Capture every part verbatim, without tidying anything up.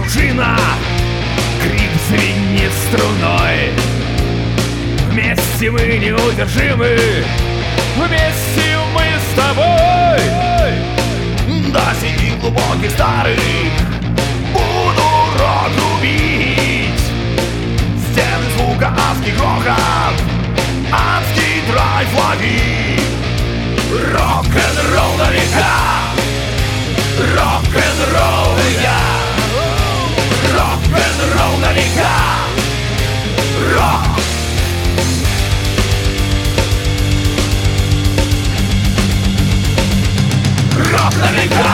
пружина, крик звенит струной. Вместе мы неудержимы, вместе мы с тобой. До семи глубоких старых буду рок рубить. Стены звука, адский грохот, адский драйв лови. Рок-н-ролл на века, рок-н-ролл я. Рок-н-ролл на века, рок. Рок на века.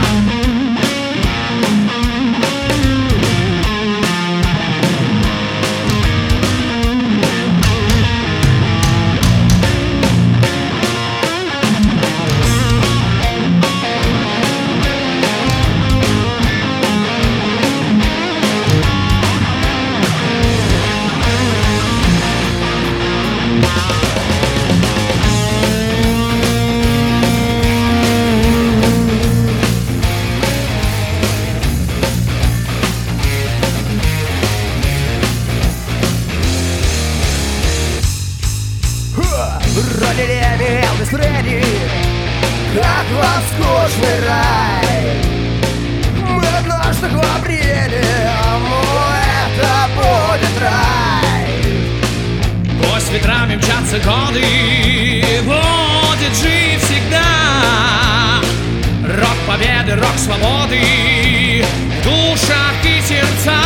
Родили Элвис Пресли, как роскошный рай. Мы однажды в апреле, это будет рай. Пусть ветрами мчатся годы, будет жив всегда рок победы, рок свободы в душах и сердцах.